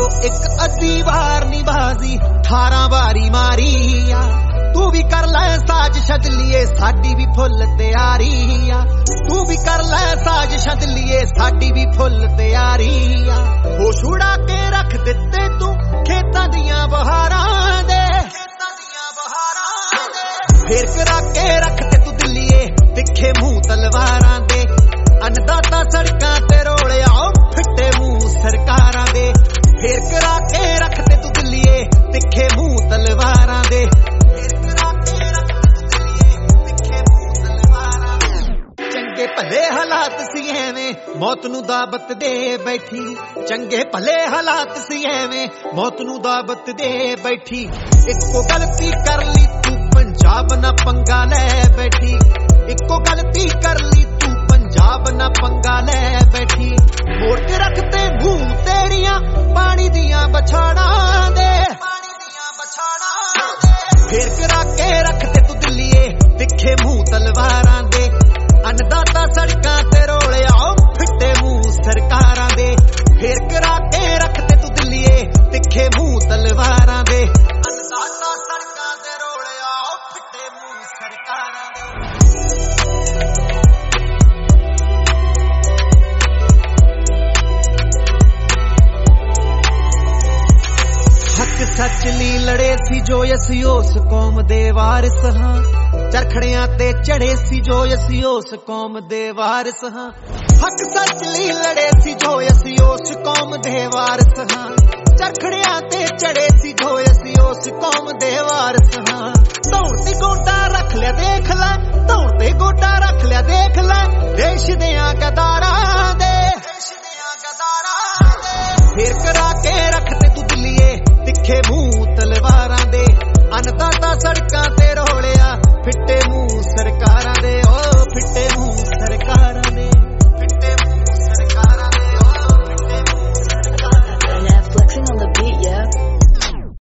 एक अद्धी वार नी बाजी 18 वारी मारी आ तू भी कर लै साज छदलिए साडी भी फुल तैयारी आ तू भी कर लै साज छदलिए साडी भी फुल तैयारी आ होश उड़ा के रख दिते तू खेतां दियां बहारां दे फेर करा के रखते तू दिलिए तिखे मुंह तलवारां दे अन्नदाता सड़कां ते रोले आओ फिट्टे मुंह सरकारां दे फेर करा के रखते तू दिलिए तिखे मुंह तलवारां दे चंगे भले हालात सी एवें मौत नू दावत दे बैठी चंगे भले हालात सी एवें मौत नू दावत दे बैठी इक्को गलती कर ली तू पंजाब ना पंगा ले बैठी इक्को गलती कर ली तू पंजाब ना पंगा ले बैठी मोड़ के रखते मुंह तेरियां पानी दियां बछाड़ा दे फेर करा के रखते तू दिलिए तिखे मुंह तलवारां दे अन्नदाता सड़कां ते रोले आओ फिट्टे मुंह सरकारां दे फेर करा के रखते तू दिलिए तिखे मुंह तलवारां दे अन्नदाता सड़कां ते रोले आओ फिट्टे मुंह सरकारां दे हक सच ली लड़े सी जो असी उस कौम दे वारिस हां चरखड़ियां ते चढ़े सी जो असी उस कौम दे वारिस हां हक सच ली लड़े सी जो असी उस कौम दे वारिस हां चरखड़ियां ते चढ़े सी जो असी उस कौम दे वारिस हां दौड़ दी गोटा